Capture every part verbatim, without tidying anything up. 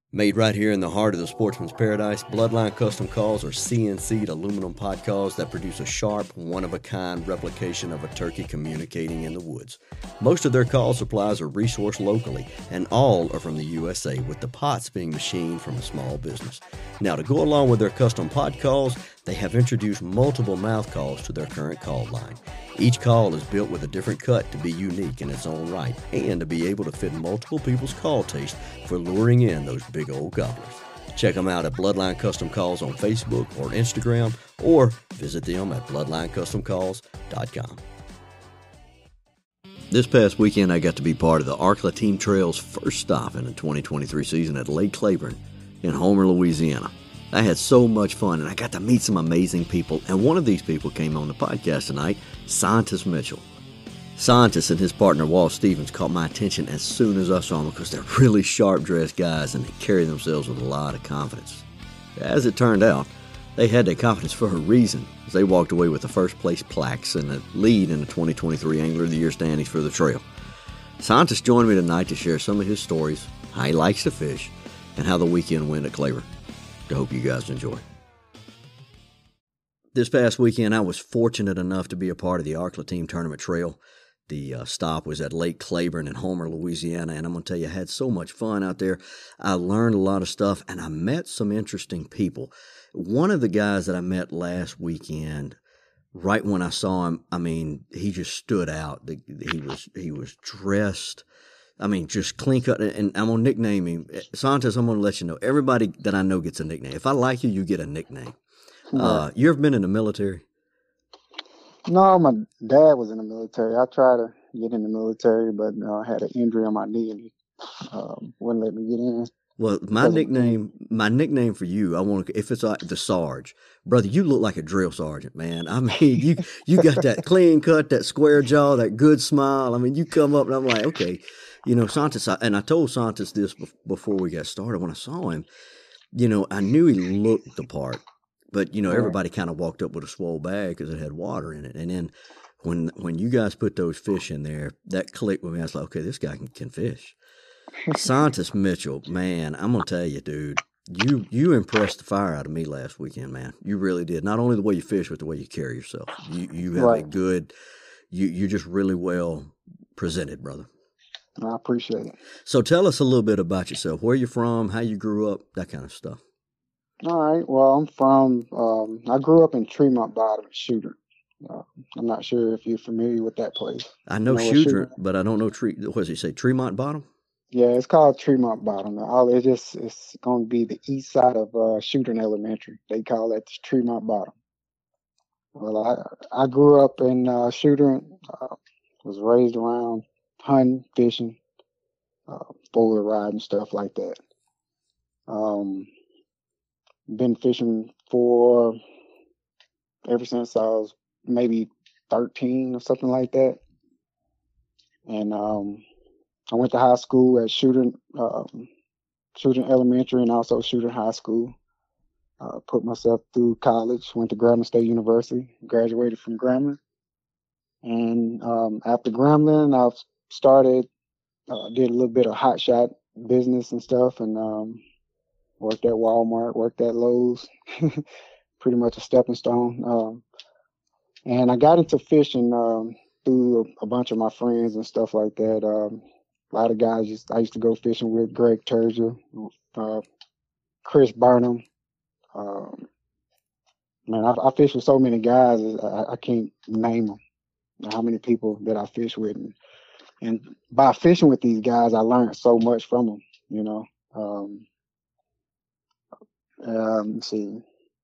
Made right here in the heart of the sportsman's paradise, Bloodline Custom Calls are C N C'd aluminum pot calls that produce a sharp, one-of-a-kind replication of a turkey communicating in the woods. Most of their call supplies are resourced locally, and all are from the U S A, with the pots being machined from a small business. Now, to go along with their custom pot calls, they have introduced multiple mouth calls to their current call line. Each call is built with a different cut to be unique in its own right and to be able to fit multiple people's call taste for luring in those big old gobblers. Check them out at Bloodline Custom Calls on Facebook or Instagram, or visit them at bloodline custom calls dot com. This past weekend, I got to be part of the Arkla Team Trail's first stop in the twenty twenty-three season at Lake Claiborne in Homer, Louisiana. I had so much fun, and I got to meet some amazing people, and one of these people came on the podcast tonight, Santos Mitchell. Santos and his partner, Walt Stevens, caught my attention as soon as I saw them because they're really sharp-dressed guys, and they carry themselves with a lot of confidence. As it turned out, they had that confidence for a reason, as they walked away with the first-place plaques and the lead in the twenty twenty-three Angler of the Year standings for the trail. Santos joined me tonight to share some of his stories, how he likes to fish, and how the weekend went at Claiborne. I hope you guys enjoy. This past weekend, I was fortunate enough to be a part of the Arkla Team Tournament Trail. The uh, stop was at Lake Claiborne in Homer, Louisiana, and I'm going to tell you, I had so much fun out there. I learned a lot of stuff, and I met some interesting people. One of the guys that I met last weekend, right when I saw him, I mean, he just stood out. He was he was dressed, I mean, just clean cut, and I'm going to nickname him. Santos, I'm going to let you know, everybody that I know gets a nickname. If I like you, you get a nickname. Right. Uh, you ever been in the military? No, my dad was in the military. I tried to get in the military, but uh, I had an injury on my knee, and he um, wouldn't let me get in. Well, my nickname, my nickname for you, I want to, if it's like the Sarge, brother, you look like a drill sergeant, man. I mean, you you got that clean cut, that square jaw, that good smile. I mean, you come up, and I'm like, okay. You know, Santos, and I told Santos this before we got started. When I saw him, you know, I knew he looked the part, but, you know, everybody kind of walked up with a swole bag because it had water in it. And then when when you guys put those fish in there, that clicked with me. I was like, okay, this guy can, can fish. Santos Mitchell, man, I'm going to tell you, dude, you you impressed the fire out of me last weekend, man. You really did. Not only the way you fish, but the way you carry yourself. You, you have right. a good, you, you're just really well presented, brother. I appreciate it. So tell us a little bit about yourself, where you're from, how you grew up, that kind of stuff. All right. Well, I'm from, um, I grew up in Tremont Bottom, Shooter. Uh, I'm not sure if you're familiar with that place. I know, you know Shooter, but I don't know, Tree. What does he say, Tremont Bottom? Yeah, it's called Tremont Bottom. All It's just, it's going to be the east side of uh, Shooter Elementary. They call that Tremont Bottom. Well, I I grew up in uh, Shooter, uh, was raised around hunting, fishing, uh, four-wheel riding, stuff like that. Um, been fishing for ever since I was maybe thirteen or something like that. And um, I went to high school at Shooter, um, Shooter Elementary and also Shooter High School. Uh, put myself through college, went to Grambling State University, graduated from Grambling. And um, after Grambling, I've started, uh, did a little bit of hot shot business and stuff, and um, worked at Walmart, worked at Lowe's, pretty much a stepping stone. Um, and I got into fishing um, through a, a bunch of my friends and stuff like that. Um, a lot of guys used, I used to go fishing with Greg Turger, uh, Chris Burnham. Um, man, I, I fished with so many guys, I, I can't name them, how many people that I fish with. And, and by fishing with these guys, I learned so much from them, you know. Um, um, let's see.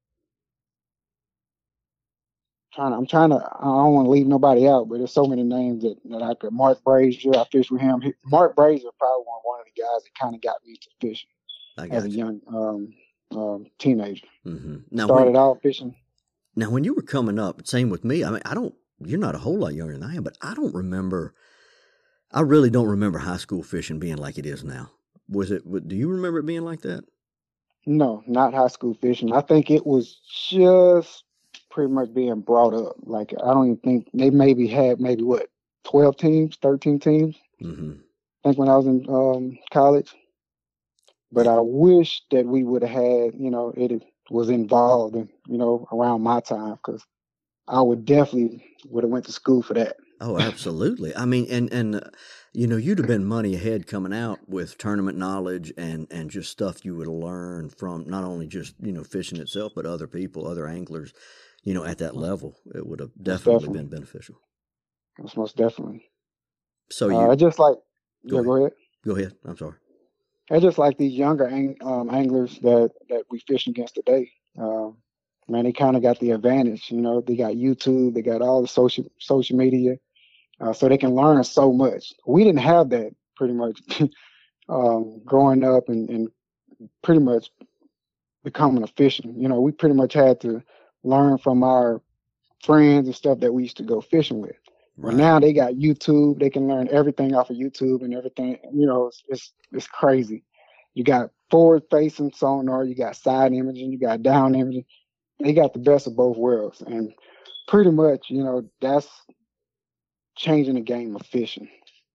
Trying to, I'm trying to, I don't want to leave nobody out, but there's so many names that, that I could. Mark Brazier, I fished with him. He, Mark Brazier probably one, one of the guys that kind of got me into fishing as a you. young um, um, teenager. Mm-hmm. Now, Started when, out fishing. Now, when you were coming up, same with me, I mean, I don't, you're not a whole lot younger than I am, but I don't remember, I really don't remember high school fishing being like it is now. Was it, do you remember it being like that? No, not high school fishing. I think it was just pretty much being brought up. Like, I don't even think, they maybe had maybe what, twelve teams, thirteen teams? Mm-hmm. I think when I was in um, college. but I wish that we would have had, you know, it was involved in, you know, around my time, because I would definitely would have went to school for that. Oh, absolutely. I mean, and and uh, you know, you'd have been money ahead coming out with tournament knowledge and and just stuff you would learn from not only just you know fishing itself, but other people, other anglers, you know, at that level. It would have Most definitely definitely. been beneficial. Most, most definitely. So Uh, I you just like, go yeah, ahead. go ahead. Go ahead. I'm sorry. I just like these younger ang- um, anglers that, that we fish against today. Um, man, they kind of got the advantage. You know, they got YouTube, they got all the social social media, uh, so they can learn so much. We didn't have that pretty much um, growing up and, and pretty much becoming a fisherman. You know, we pretty much had to learn from our friends and stuff that we used to go fishing with. Well, Right. now they got YouTube. They can learn everything off of YouTube and everything. You know, it's it's, it's crazy. You got forward facing sonar, you got side imaging, you got down imaging. They got the best of both worlds, and pretty much, you know, that's changing the game of fishing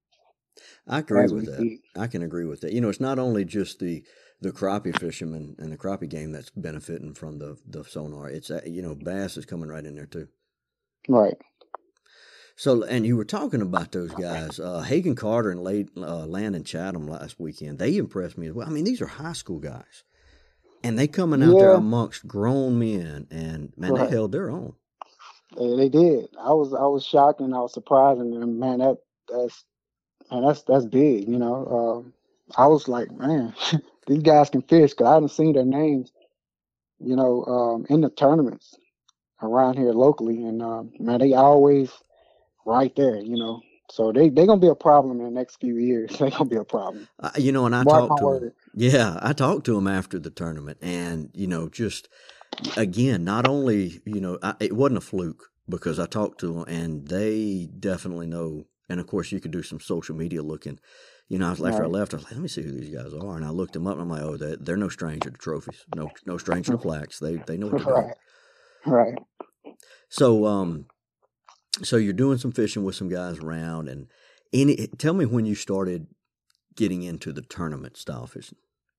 I agree as with we that. speak. I can agree with that. You know, it's not only just the the crappie fishermen and the crappie game that's benefiting from the the sonar. It's uh, you know, bass is coming right in there too. Right. So, and you were talking about those guys, uh, Hagen Carter and Lade, uh, Landon Chatham last weekend. They impressed me as well. I mean, these are high school guys, and they coming out there Yeah. amongst grown men, and man, they Right. held their own. They, they did. I was I was shocked and I was surprised, and man, that that's and that's that's big. You know, um, I was like, man, these guys can fish, because I hadn't seen their names, you know, um, in the tournaments around here locally, and um, man, they always right there, you know. So they they gonna be a problem in the next few years. They gonna be a problem. Uh, you know, and I Mark talked my to him. word. Yeah, I talked to him after the tournament, and you know, just again, not only you know, I, it wasn't a fluke because I talked to them, and they definitely know. And of course, you could do some social media looking. You know, after I Right. left, I was like, "Let me see who these guys are," and I looked them up, and I'm like, "Oh, they're, they're no stranger to trophies, no no stranger to plaques. They they know what they're doing." Right. Right. So, um, so you're doing some fishing with some guys around, and any tell me when you started getting into the tournament style fishing.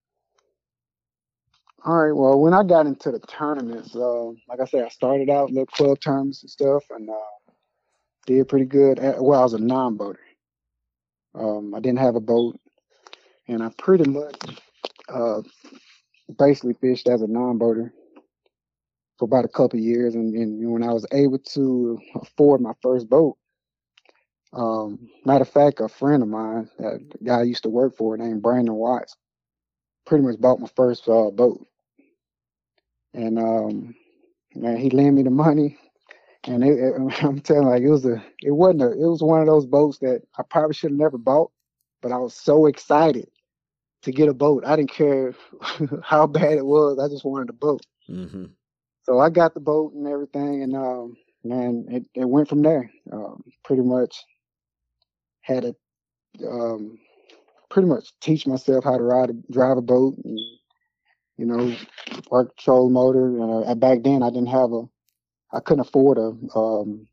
All right. Well, when I got into the tournaments, uh, like I said, I started out little club tournaments and stuff, and uh, did pretty good. At, well, I was a non-boater. Um, I didn't have a boat, and I pretty much uh, basically fished as a non-boater for about a couple of years. And, and when I was able to afford my first boat, um, matter of fact, a friend of mine, that guy I used to work for, named Brandon Watts, pretty much bought my first uh, boat. And um, man, he lent me the money, and it, it, I'm telling you, like it was a, it wasn't a, it was one of those boats that I probably should have never bought, but I was so excited to get a boat. I didn't care how bad it was. I just wanted a boat. Mm-hmm. So I got the boat and everything, and um, man, it, it went from there. Um, pretty much had to um, pretty much teach myself how to ride, a, drive a boat, and you know, work trolling motor. Uh, back then, I didn't have a, I couldn't afford a um,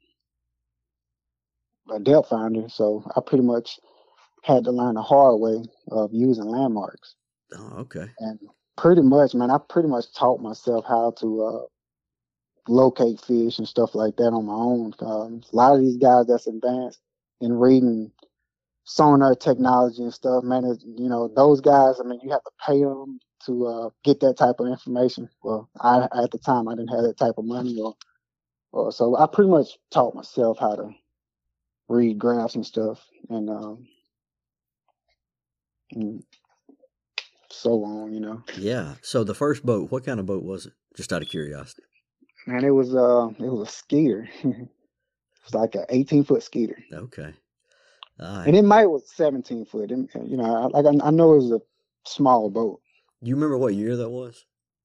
a depth finder, so I pretty much had to learn the hard way of using landmarks. Oh, okay. And pretty much, man, I pretty much taught myself how to uh, locate fish and stuff like that on my own. Um, a lot of these guys that's advanced in reading sonar technology and stuff, man, it, you know, those guys, I mean, you have to pay them to uh, get that type of information. Well, I at the time I didn't have that type of money, or, or so I pretty much taught myself how to read graphs and stuff, and, um, and so on, you know. Yeah. So the first boat, what kind of boat was it? Just out of curiosity. And it was uh, it was a skeeter. It's like an eighteen foot skeeter, Okay. All and right. it might was seventeen foot. And, you know, I, like I, I know it was a small boat. Do you remember what year that was?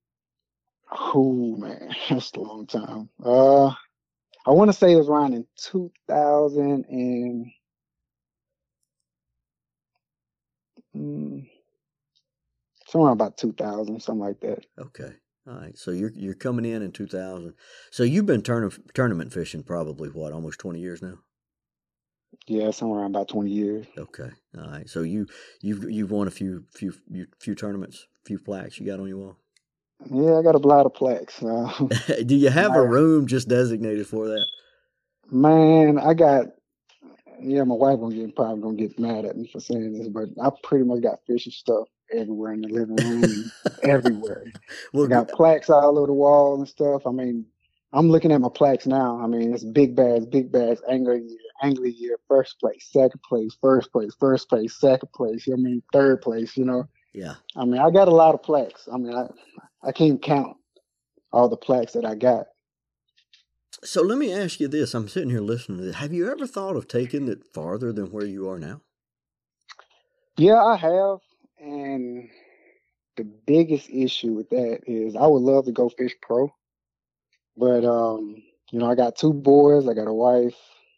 Oh man, that's a long time. Uh, I want to say it was around in two thousand and mm, somewhere about two thousand, something like that. Okay. All right. So you're you're coming in in two thousand. So you've been tourna- tournament fishing probably what, almost twenty years now? Yeah, somewhere around about twenty years. Okay, all right. So you you've you've won a few few few, few tournaments, few plaques you got on your wall. Yeah, I got a lot of plaques. Uh, Do you have a my room just designated for that? man, I got yeah. My wife gonna get probably gonna get mad at me for saying this, but I pretty much got fishing stuff everywhere in the living room and everywhere. Well, I g- got plaques all over the wall and stuff. I mean, I'm looking at my plaques now. I mean, it's big bags, big bags, angler year, angler year, first place, second place, first place, first place, second place. I mean, third place. You know, yeah. I mean, I got a lot of plaques. I mean, I I can't count all the plaques that I got. So let me ask you this. I'm sitting here listening to this. Have you ever thought of taking it farther than where you are now? Yeah, I have, and the biggest issue with that is I would love to go fish pro, but um, you know, I got two boys, I got a wife,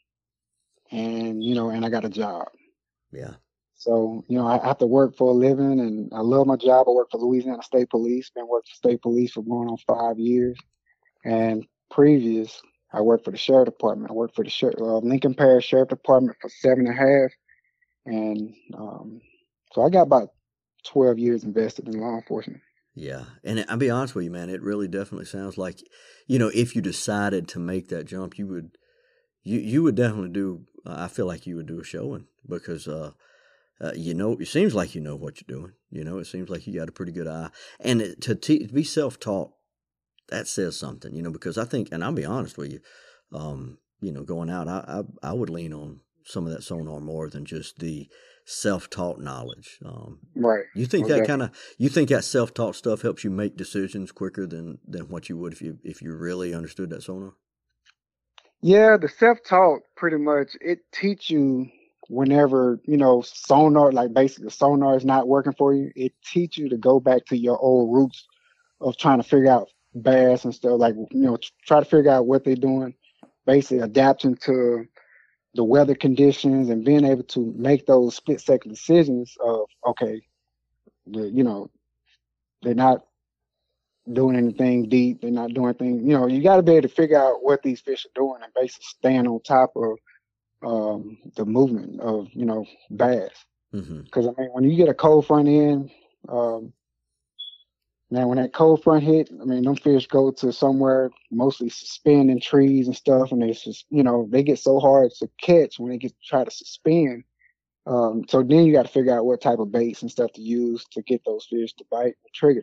and you know, and I got a job. Yeah. So, you know, I have to work for a living and I love my job. I work for Louisiana State Police, been working for state police for going on five years. And previous, I worked for the sheriff department. I worked for the Sher- uh, Lincoln Parish Sheriff Department for seven and a half. And um, so I got about twelve years invested in law enforcement. Yeah. And I'll be honest with you, man, it really definitely sounds like, you know, if you decided to make that jump, you would, you, you would definitely do, I feel like you would do a showing because, uh, uh, you know, it seems like you know what you're doing. You know, it seems like you got a pretty good eye. And it, to, te- to be self taught, that says something, you know, because I think, and I'll be honest with you, um, you know, going out, I, I, I would lean on some of that sonar more than just the self taught knowledge. Um, Right. you think Most that kind definitely. of, you think that self taught stuff helps you make decisions quicker than than what you would if you if you really understood that sonar? Yeah, the self-taught pretty much it teach you whenever, you know, sonar, like basically sonar is not working for you, it teach you to go back to your old roots of trying to figure out bass and stuff, like, you know, try to figure out what they're doing, basically adapting to the weather conditions and being able to make those split second decisions of, okay, the, you know, they're not doing anything deep, they're not doing anything, you know, you got to be able to figure out what these fish are doing and basically stand on top of um, the movement of, you know, bass. Mm-hmm. Because, I mean, when you get a cold front in, um, now, when that cold front hit, I mean, them fish go to somewhere mostly suspend in trees and stuff, and they just, you know, they get so hard to catch when they get try to suspend. Um, so then you got to figure out what type of baits and stuff to use to get those fish to bite the trigger.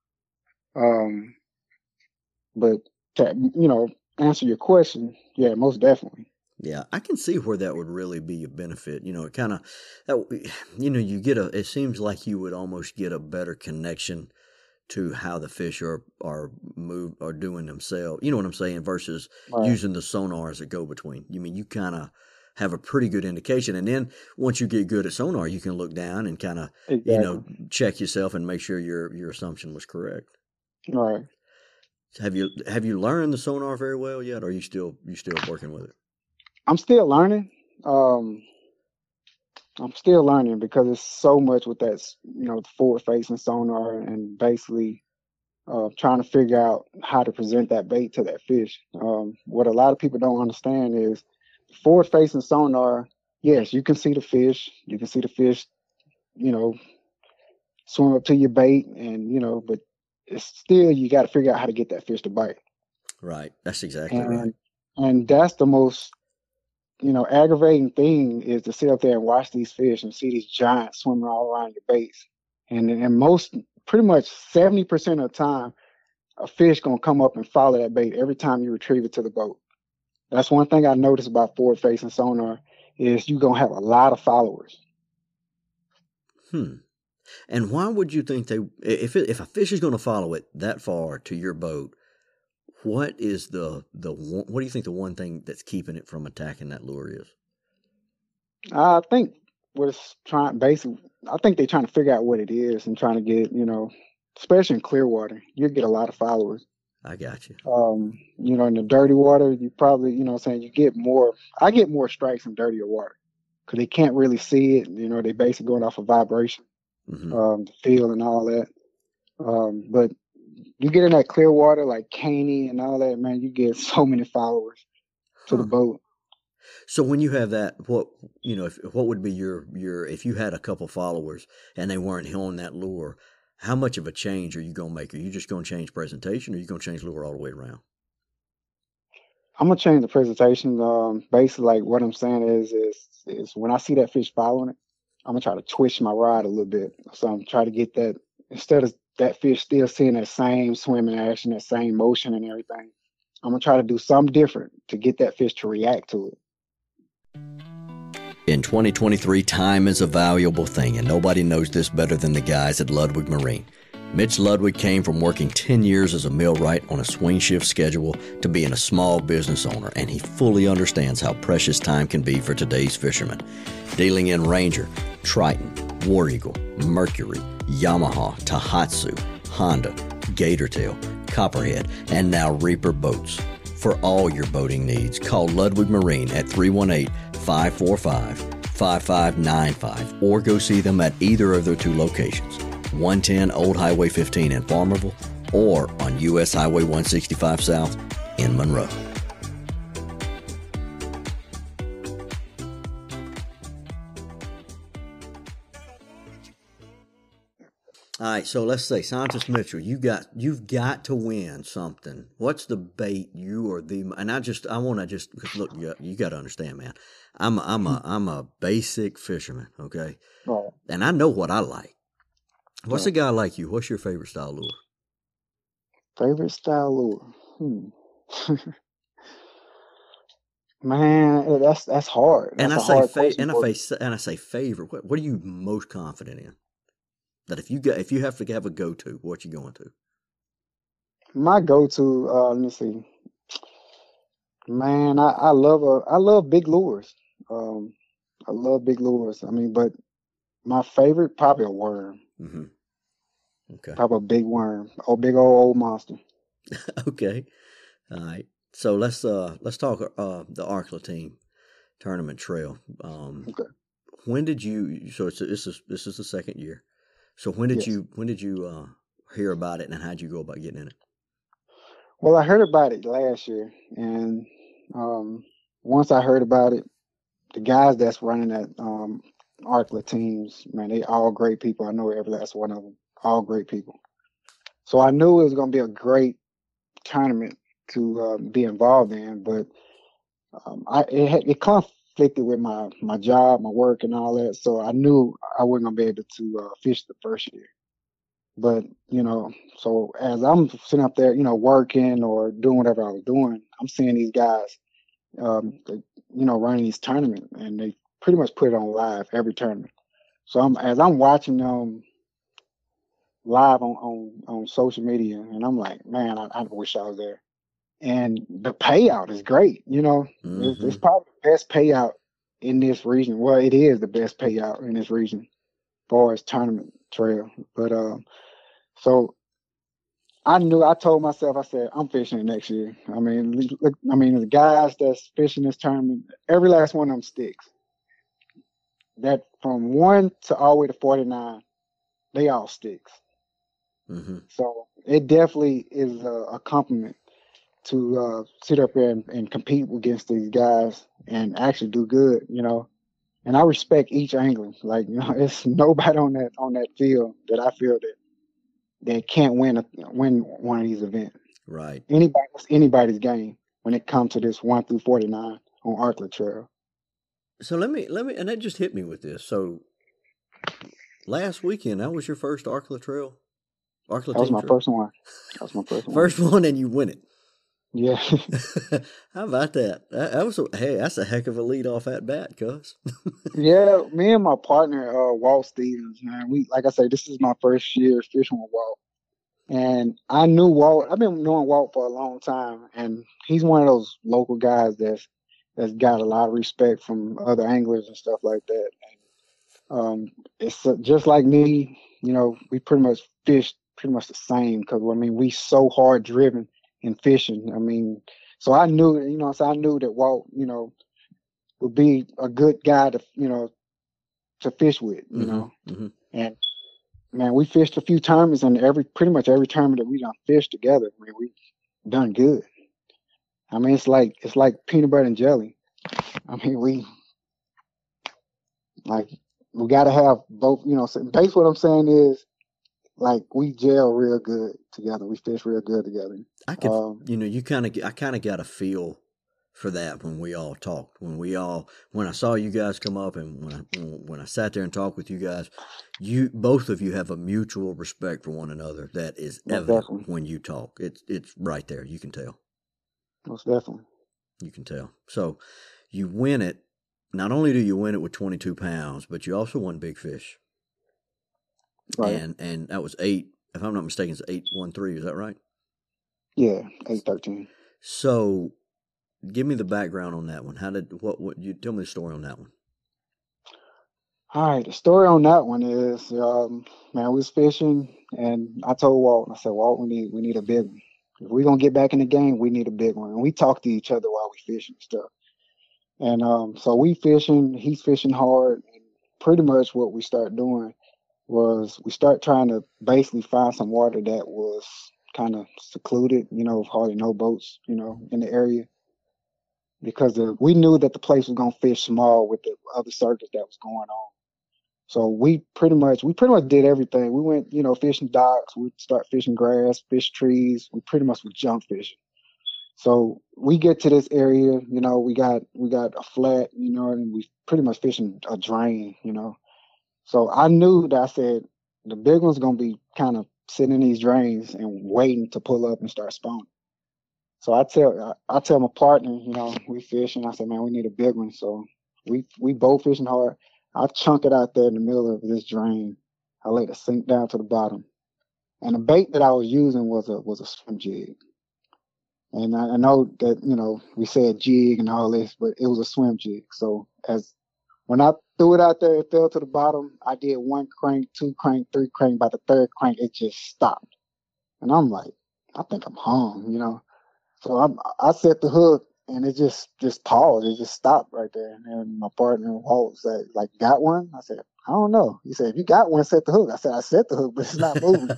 Um, but to, you know, answer your question, yeah, most definitely. Yeah, I can see where that would really be a benefit. You know, it kind of, that, you know, you get a. It seems like you would almost get a better connection to how the fish are are move are doing themselves. You know what I'm saying? Versus Right. using the sonar as a go between. You mean you kind of have a pretty good indication, and then once you get good at sonar, you can look down and kind of you know Exactly. check yourself and make sure your your assumption was correct. Right. Have you have you learned the sonar very well yet, or are you still you still working with it? I'm still learning. Um, I'm still learning because it's so much with that, you know, forward facing sonar and basically uh, trying to figure out how to present that bait to that fish. Um, what a lot of people don't understand is forward facing sonar. Yes, you can see the fish. You can see the fish, you know, swim up to your bait, and you know, but it's still you got to figure out how to get that fish to bite, Right, that's exactly right. and and that's the most you know, aggravating thing is to sit up there and watch these fish and see these giants swimming all around your base. And and most, pretty much seventy percent of the time, a fish gonna come up and follow that bait every time you retrieve it to the boat. That's one thing I noticed about forward facing sonar is you gonna have a lot of followers. Hmm. And why would you think they if it, if a fish is going to follow it that far to your boat? What is the the one, what do you think the one thing that's keeping it from attacking that lure is? I think what it's trying basically, I think they're trying to figure out what it is and trying to get, you know, especially in clear water, you get a lot of followers. I got you. Um, you know, in the dirty water, you probably, you know what I'm saying, you get more, I get more strikes in dirtier water because they can't really see it. You know, they basically going off of vibration, Hmm. um, the feel and all that. Um, but you get in that clear water like Caney and all that, man, you get so many followers to the Huh. boat. So when you have that, what you know, if, what would be your your if you had a couple followers and they weren't on that lure, how much of a change are you gonna make? Are you just gonna change presentation, or are you gonna change lure all the way around? I'm gonna change the presentation. Um, basically, like what I'm saying is, is, is when I see that fish following it, I'm gonna try to twist my rod a little bit. So I'm trying to get that instead of that fish still seeing that same swimming action, that same motion and everything. I'm gonna try to do something different to get that fish to react to it. In twenty twenty-three, time is a valuable thing, and nobody knows this better than the guys at Ludwig Marine. Mitch Ludwig came from working ten years as a millwright on a swing shift schedule to being a small business owner, and he fully understands how precious time can be for today's fishermen. Dealing in Ranger, Triton, War Eagle, Mercury, Yamaha, Tohatsu, Honda, Gatortail, Copperhead, and now Reaper boats. For all your boating needs, call Ludwig Marine at three one eight, five four five, five five nine five or go see them at either of their two locations, one ten Old Highway fifteen in Farmerville or on U S Highway one sixty-five South in Monroe. All right, so let's say Santos Mitchell, you got you've got to win something. What's the bait you or the and I just I want to just because look, you, you got to understand, man. I'm a, I'm a I'm a basic fisherman, okay, Right. and I know what I like. What's Right. a guy like you? What's your favorite style lure? Favorite style lure? Hmm. Man, that's that's hard. And That's I a say hard fa- question and I for me. say and I say favorite. What what are you most confident in? That if you got if you have to have a go to, what you going to? My go-to, uh, let me see. Man, I, I love a I love big lures. Um, I love big lures. I mean, but my favorite probably a worm, Mm-hmm. Okay. probably a big worm, a big old old monster. Okay. All right. So let's uh let's talk uh the Arkla team tournament trail. Um, Okay. when did you? So it's this is this is the second year. So when did Yes. you when did you uh hear about it, and how'd you go about getting in it? Well, I heard about it last year, and um, once I heard about it, the guys that's running that um Arkla teams, man, they all great people. I know every last one of them, all great people. So I knew it was gonna be a great tournament to uh, be involved in, but um, I it, had- it conflicted with my my job, my work, and all that. So I knew I wasn't gonna be able to uh, fish the first year. But you know, so as I'm sitting up there, you know, working or doing whatever I was doing, I'm seeing these guys, um, they, you know, running these tournaments, and they pretty much put it on live every tournament. So I'm as I'm watching them live on on on social media, and I'm like, man, I, I wish I was there. And the payout is great. You know, it's, Mm-hmm. it's probably the best payout in this region. Well, it is the best payout in this region as far as tournament trail. But um, so I knew. I told myself, I said, I'm fishing it next year. I mean, look, I mean, the guys that's fishing this tournament, every last one of them sticks. That from one to all the way to forty-nine, they all sticks. Mm-hmm. So it definitely is a, a compliment to uh, sit up there and, and compete against these guys and actually do good, you know. And I respect each angler. Like, you know, it's nobody on that on that field that I feel that that can't win a, win one of these events. Right. Anybody, it's anybody's game when it comes to this one through forty nine on Arkla Trail. So let me let me and that just hit me with this. So last weekend, that was your first Arkla Trail, Arkla That was team my trail, first one. That was my first one. first one, and you win it. Yeah. How about that? That, that was a, hey, that's a heck of a lead off at bat, cuz. Yeah, me and my partner, uh, Walt Stevens, man. We like I say, this is my first year fishing with Walt. And I knew Walt. I've been knowing Walt for a long time, and he's one of those local guys that's that's got a lot of respect from other anglers and stuff like that. And um, it's uh, just like me. You know, we pretty much fish pretty much the same because I mean we so hard driven in fishing. I mean, so I knew, you know, so I knew that Walt, you know, would be a good guy to, you know, to fish with, you Mm-hmm. know, Mm-hmm. and man, we fished a few tournaments, and every pretty much every tournament that we done fished together, man, we done good. I mean, it's like it's like peanut butter and jelly. I mean, we like we got to have both. You know, so basically what I'm saying is like we gel real good together. We fish real good together. I could, Um, you know, you kind of, I kind of got a feel for that when we all talked. When we all, when I saw you guys come up, and when I when I sat there and talked with you guys, you both of you have a mutual respect for one another that is most evident definitely, when you talk. It's it's right there. You can tell. most definitely. You can tell. So you win it. Not only do you win it with twenty-two pounds, but you also won big fish. Right. And and that was eight. If I'm not mistaken, it's eight one three. Is that right? Yeah, eight thirteen. So give me the background on that one. How did what what you tell me the story on that one? All right, the story on that one is, um, man, we was fishing, and I told Walt, I said, Walt, we need we need a big one. If we're gonna get back in the game, we need a big one. And we talk to each other while we fishing and stuff. And um, so we fishing, he's fishing hard, and pretty much what we start doing was we start trying to basically find some water that was kind of secluded, you know, hardly no boats, you know, in the area, because the, we knew that the place was gonna fish small with the other circuit that was going on. So we pretty much we pretty much did everything. We went, you know, fishing docks. We start fishing grass, fish trees. We pretty much was jump fishing. So we get to this area, you know, we got we got a flat, you know, and we pretty much fishing a drain, you know. So I knew that I said the big one's gonna be kind of sitting in these drains and waiting to pull up and start spawning. So I tell I, I tell my partner, you know, we fishing. I said, man, we need a big one. So we we both fishing hard. I chunk it out there in the middle of this drain. I let it sink down to the bottom. And the bait that I was using was a was a swim jig. And I, I know that, you know, we said jig and all this, but it was a swim jig. So as when I threw it out there, it fell to the bottom. I did one crank, two crank, three crank. By the third crank, it just stopped. And I'm like, I think I'm hung, you know. So I'm, I set the hook and it just just paused. It just stopped right there. And then my partner Walt said, like, got one? I said, I don't know. He said, if you got one, set the hook. I said, I set the hook, but it's not moving.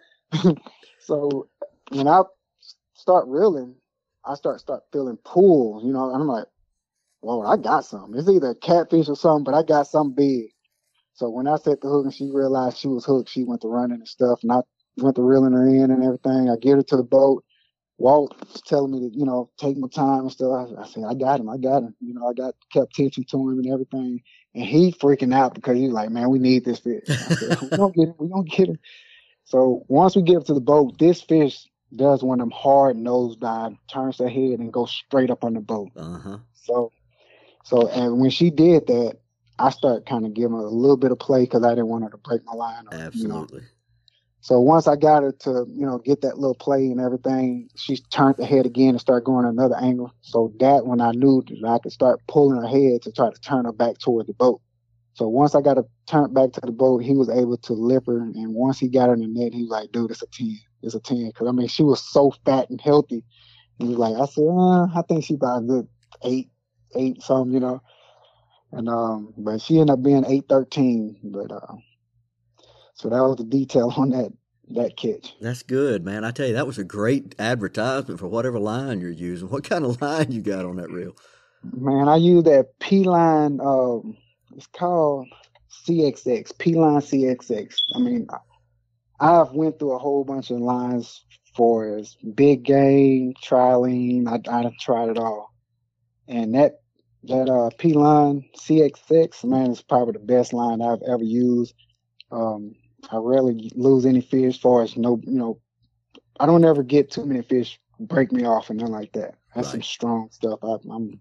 So when I start reeling, I start start feeling pulls, you know, and I'm like, whoa, I got something. It's either a catfish or something, but I got something big. So when I set the hook and she realized she was hooked, she went to running and stuff, and I went to reeling her in and everything. I get her to the boat. Walt was telling me to, you know, take my time and stuff. I, I said, I got him, I got him. You know, I got kept attention to him and everything. And he freaking out because he's like, man, we need this fish. I said, we don't get it, we don't get it. So once we get up to the boat, this fish does one of them hard nose dive, turns her head and goes straight up on the boat. Uh-huh. So, so and when she did that, I started kind of giving her a little bit of play because I didn't want her to break my line. Or, Absolutely. You know. So once I got her to, you know, get that little play and everything, she turned the head again and started going another angle. So that when I knew that I could start pulling her head to try to turn her back toward the boat. So once I got her turned back to the boat, he was able to lip her. And once he got her in the net, he was like, dude, it's a ten. It's a ten. Because, I mean, she was so fat and healthy. He was like, I said, uh, I think she about a good eight, eight something, you know. And um, but she ended up being eight thirteen. But uh, so that was the detail on that that catch. That's good, man. I tell you, that was a great advertisement for whatever line you're using. What kind of line you got on that reel? Man, I use that P line. Um, it's called C X X. P line C X X. I mean, I've went through a whole bunch of lines for as big game, trialing. I I tried it all, and that that uh P line C X X, man, is probably the best line I've ever used. Um, I rarely lose any fish. As far as no, you know, I don't ever get too many fish break me off and nothing like that. That's some Right. strong stuff. I, I'm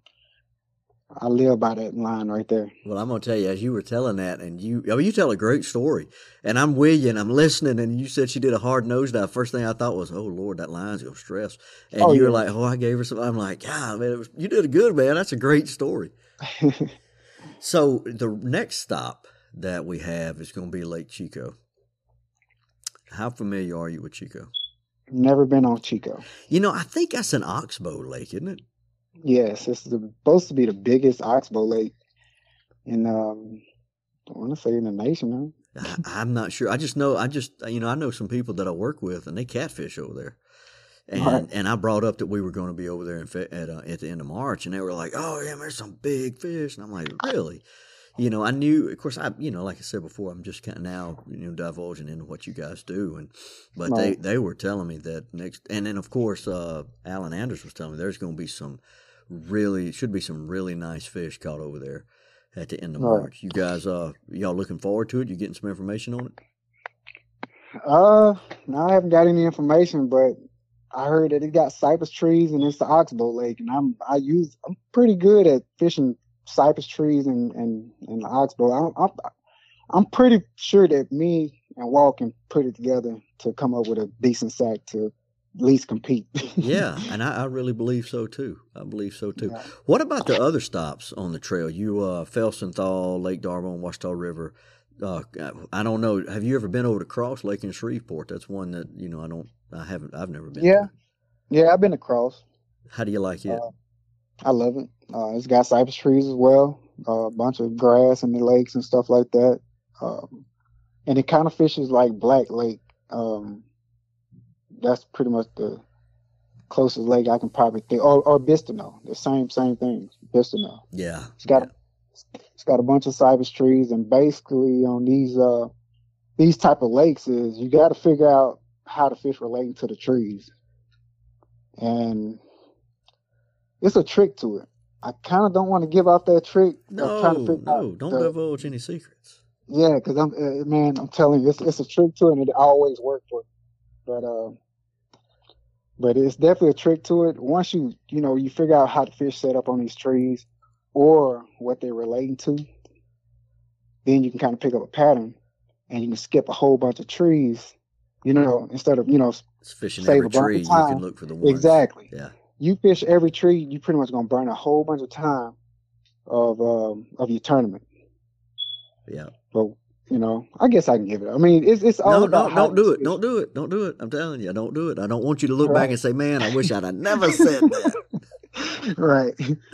I live by that line right there. Well, I'm gonna tell you, as you were telling that, and you, I mean, you tell a great story, and I'm with you, and I'm listening, and you said she did a hard nosedive. First thing I thought was, oh Lord, that line's gonna stress, and Oh you were yeah. like, oh, I gave her some. I'm like, God, man, it was, you did a good, man. That's a great story. So the next stop that we have is going to be Lake Chico. How familiar are you with Chico? Never been on Chico. You know, I think that's an oxbow lake, isn't it? Yes, it's the, supposed to be the biggest oxbow lake in um I want to say in the nation, I, I'm not sure. I just know, I just, you know, I know some people that I work with, and they catfish over there. And Right. and I brought up that we were going to be over there in fe- at uh, at the end of March, and they were like, "Oh yeah, man, there's some big fish," and I'm like, "Really?" You know, I knew, of course, I, you know, like I said before, I'm just kind of now, you know, divulging into what you guys do. And, but they, Right. they were telling me that next, and then of course, uh, Alan Anders was telling me there's going to be some really, should be some really nice fish caught over there at the end of Right. March. You guys, uh, y'all looking forward to it? You getting some information on it? Uh, no, I haven't got any information, but I heard that it got cypress trees and it's the Oxbow Lake, and I'm I use I'm pretty good at fishing cypress trees and and and the Oxbow. I'm I'm, I'm pretty sure that me and Walt can put it together to come up with a decent sack to at least compete. Yeah, and I, I really believe so too. I believe so too. Yeah. What about the other stops on the trail? You, uh, Felsenthal, Lake D'Arbonne, Washita River. Uh, I don't know. Have you ever been over to Cross Lake in Shreveport? That's one that you know I don't. I haven't. I've never been. Yeah, To. yeah, I've been across. How do you like it? Uh, I love it. Uh, it's got cypress trees as well, uh, a bunch of grass in the lakes and stuff like that. Um, and it kind of fishes like Black Lake. Um, that's pretty much the closest lake I can probably think, or or Bistineau. The same same thing, Bistineau. Yeah, It's got yeah. it's got a bunch of cypress trees, and basically on these uh these type of lakes is you got to figure out how the fish relating to the trees, and it's a trick to it. I kind of don't want to give off that trick of trying to No, figure no, out don't the, divulge any secrets. yeah, because I'm uh, man, I'm telling you, it's it's a trick to it, and it always worked for me. But uh, but it's definitely a trick to it. Once you you know you figure out how the fish set up on these trees, or what they're relating to, then you can kind of pick up a pattern, and you can skip a whole bunch of trees. You know, instead of you know It's fishing save every a bunch tree. of You time. can look for the ones. Exactly. Yeah. You fish every tree, you pretty much gonna burn a whole bunch of time of um of your tournament. Yeah. But you know, I guess I can give it. I mean, it's it's all No, about no, how don't do you it. fish. Don't do it. Don't do it. I'm telling you, don't do it. I don't want you to look back Right. and say, "Man, I wish I'd have never said that." Right.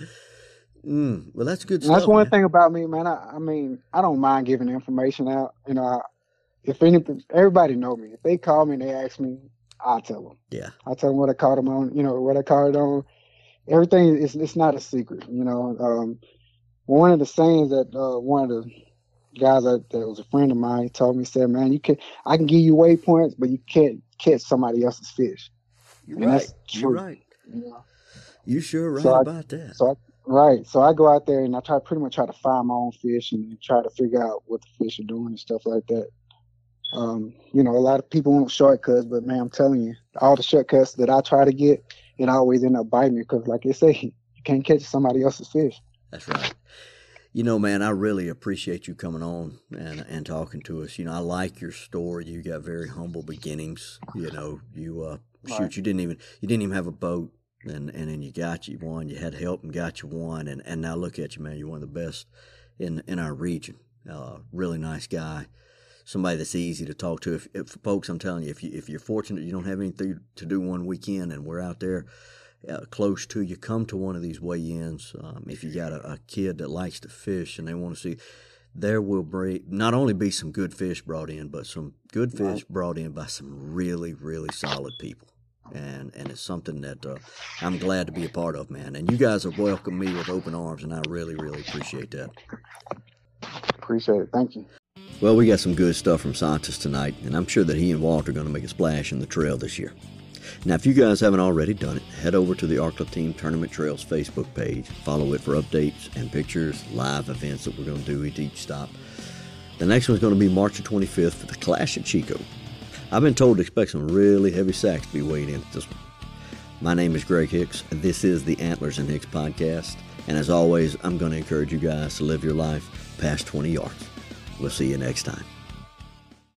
Mm, well, that's good And that's stuff, one man. thing about me, man. I, I mean, I don't mind giving information out. You know, I, if anything, everybody know me. If they call me and they ask me, I'll tell them. Yeah. I'll tell them what I caught them on. You know, what I caught it on. Everything is it's not a secret. You know, um, one of the sayings that uh, one of the guys that, that was a friend of mine told me, said, "Man, you can I can give you waypoints, but you can't catch somebody else's fish." You're And right. that's You're true. right. You know? You sure right So I, about that. so I, right. So I go out there and I try pretty much try to find my own fish and try to figure out what the fish are doing and stuff like that. Um, you know, a lot of people want shortcuts, but man, I'm telling you, all the shortcuts that I try to get, it always end up biting me because, like I say, you can't catch somebody else's fish. That's right. You know, man, I really appreciate you coming on and and talking to us. You know, I like your story. You got very humble beginnings. You know, you uh, shoot, Right. you didn't even you didn't even have a boat, and and then you got you one. You had help and got you one, and and now look at you, man. You're one of the best in in our region. Uh, really nice guy. Somebody that's easy to talk to. If, if folks, I'm telling you, if you if you're fortunate, you don't have anything to do one weekend, and we're out there uh, close to you, come to one of these weigh-ins. Um, if you got a, a kid that likes to fish and they want to see, there will be not only be some good fish brought in, but some good fish Right. brought in by some really, really solid people. And and it's something that uh, I'm glad to be a part of, man. And you guys have welcomed me with open arms, and I really, really appreciate that. Appreciate it. Thank you. Well, we got some good stuff from Santos tonight, and I'm sure that he and Walt are going to make a splash in the trail this year. Now, if you guys haven't already done it, head over to the Arkla Team Tournament Trails Facebook page. Follow it for updates and pictures, live events that we're going to do at each stop. The next one's going to be March the twenty-fifth for the Clash at Chico. I've been told to expect some really heavy sacks to be weighed in at this one. My name is Greg Hicks, and this is the Antlers and Hicks podcast. And as always, I'm going to encourage you guys to live your life past twenty yards. We'll see you next time.